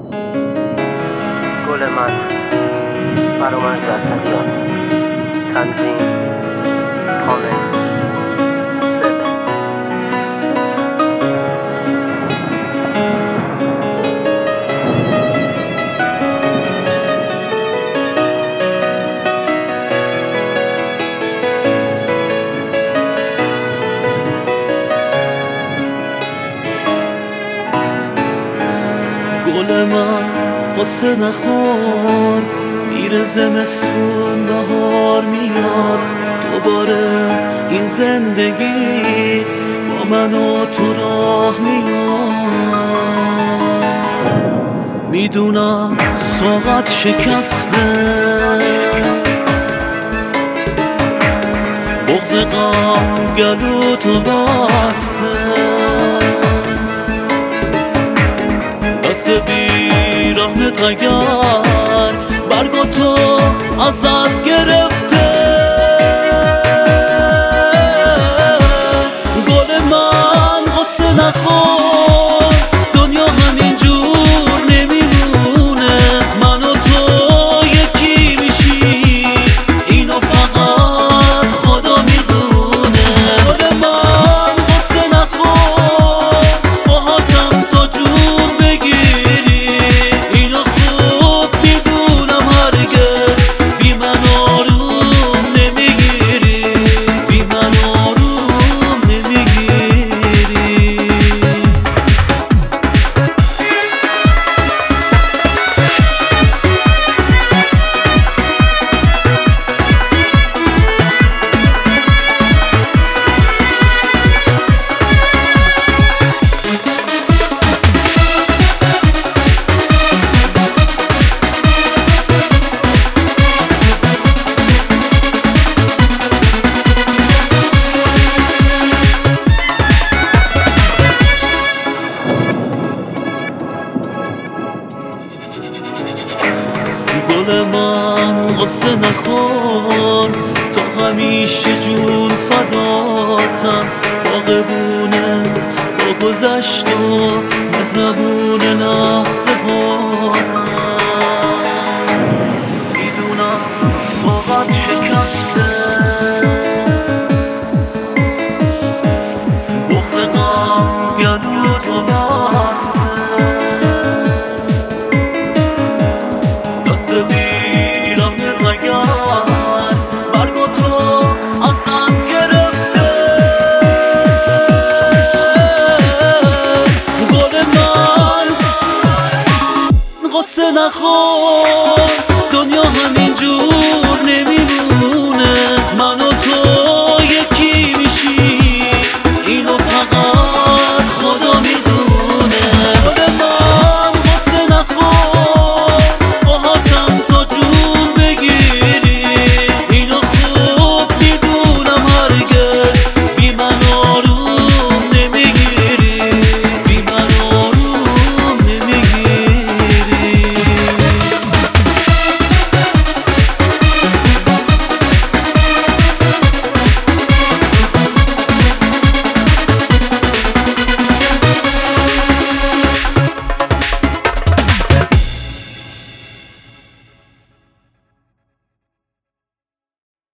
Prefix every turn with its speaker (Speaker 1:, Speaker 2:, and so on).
Speaker 1: گل من فرامرز اسدیان. تنظیم حامد سبن.
Speaker 2: گل من قصه نخور، میره زمستون بهار میاد دوباره، این زندگی با من و تو راه میاد. میدونم ساقت شکسته، بغض غم گلو تو بسته، دست بیرحمت اگر برگو تو ازت گرفته. گل من غصه نخور، دنیا همینجور نمیمونه، من و تو یکی میشی، اینو فقط خدا میدونه. گل من غصه نخور، باهاتم تا جون بگیری، اینو خوب میدونم هرگز بی من آروم نمیگیری، بی من آروم نمیگیری. گل من غصه نخور، تا همیشه جون فداتم، باغبونه با گذشت و مهربون لحظه هاتم. میدونم ساقت شکسته، بغض غم گلو تو بسته، دست بیرم نگرد برگو تو ازت گرفته. گل من غصه نخور، دنیا همینجور نمیمونه، من و تو یکی میشی، اینو فقط خدا میدونه.